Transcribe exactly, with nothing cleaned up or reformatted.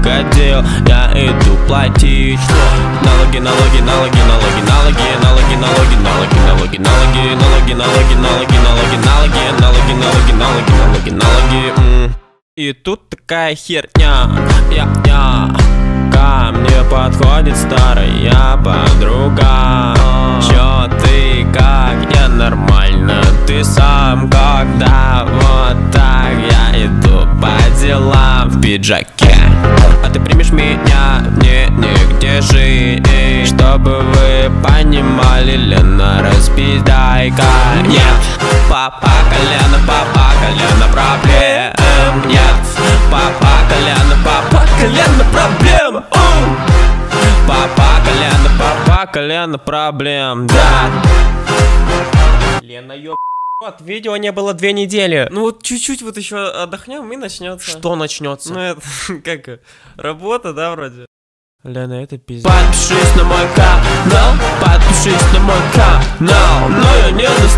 угодил, я иду платить. Налоги, налоги, налоги, налоги, налоги, налоги, налоги, налоги, налоги, налоги, налоги, налоги, налоги, налоги, налоги, налоги, налоги, налоги, налоги, налоги. И тут такая херня, я, я. Ко мне подходит старая подруга. Чё ты, как? Я нормально, ты сам когда? Вот так я иду по делам в пиджаке. А ты примешь меня? Не, нигде жить. Чтобы вы понимали, Лена, распиздайка. Нет, папа колено, папа колено проблем. Нет, папа колено, папа колено проблем. Папа колено, папа колено проблем, да. Лена, ёб... Вот, видео не было две недели. Ну вот чуть-чуть вот еще отдохнем и начнется. Что начнется? Ну это как работа, да, вроде. Лена, это пиздец. Подпишись на мой канал, подпишись на мой канал. Но я не